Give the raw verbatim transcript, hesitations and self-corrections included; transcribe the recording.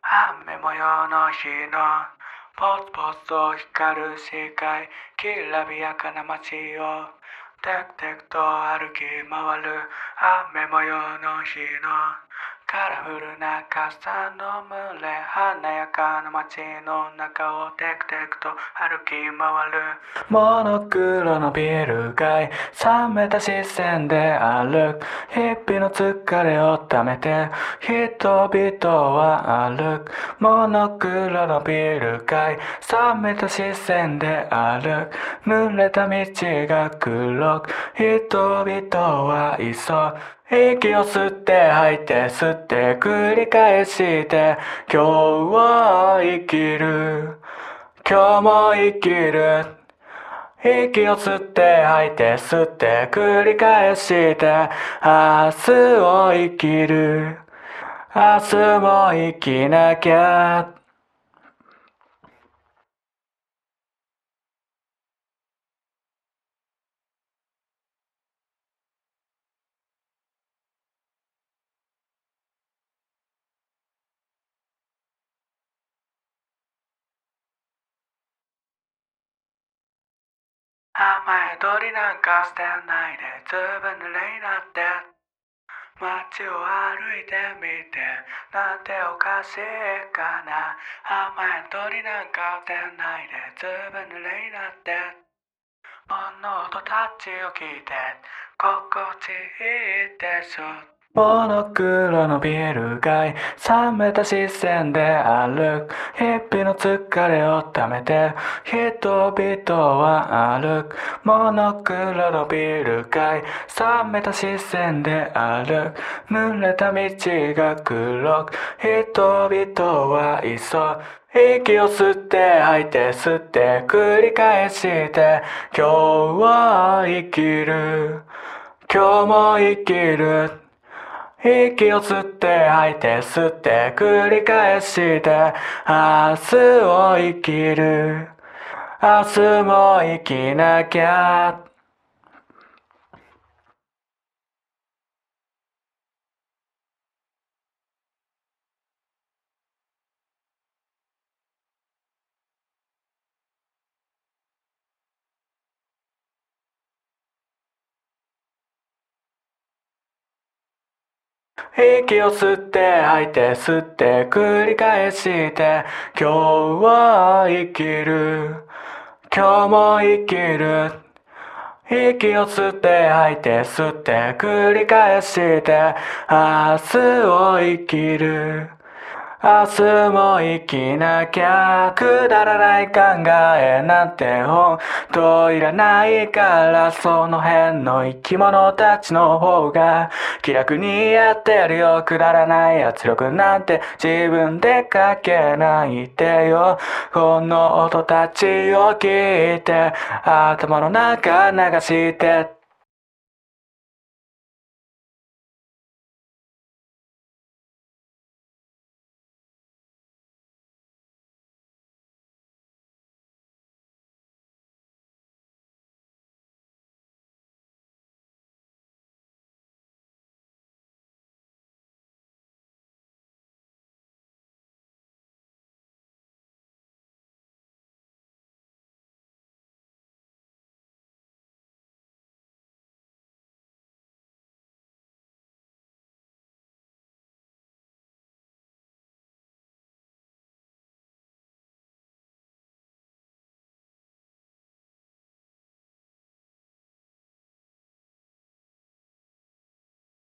雨模様の日のポツポツと光る世界、きらびやかな街をテクテクと歩き回る。雨模様の日のカラフルな傘の群れ、華やかな街の中をテクテクと歩き回る。モノクロのビル街、冷めた視線で歩く。日々の疲れをためて人々は歩く。モノクロのビル街、冷めた視線で歩く。濡れた道が黒く、人々は急ぐ。息を吸って吐いて吸って繰り返して今日を生きる、今日も生きる。息を吸って吐いて吸って繰り返して明日を生きる、明日も生きなきゃ。雨宿りなんかしてないでずぶ濡れになって街を歩いてみてなんておかしいかな。雨宿りなんかしてないでずぶ濡れになって物音たちを聞いて心地いいでしょ。モノクロのビル街、冷めた視線で歩く。日々の疲れをためて人々は歩く。モノクロのビル街、冷めた視線で歩く。濡れた道が黒く、人々は急ぐ。息を吸って吐いて吸って繰り返して今日は生きる、今日も生きる。息を吸って吐いて吸って繰り返して明日を生きる、明日も生きなきゃ。息を吸って吐いて吸って繰り返して今日は生きる、今日も生きる。息を吸って吐いて吸って繰り返して明日を生きる、明日も生きなきゃ。くだらない考えなんてほんといらないから、その辺の生き物たちの方が気楽にやってるよ。くだらない圧力なんて自分でかけないでよ。この音たちを聞いて頭の中流して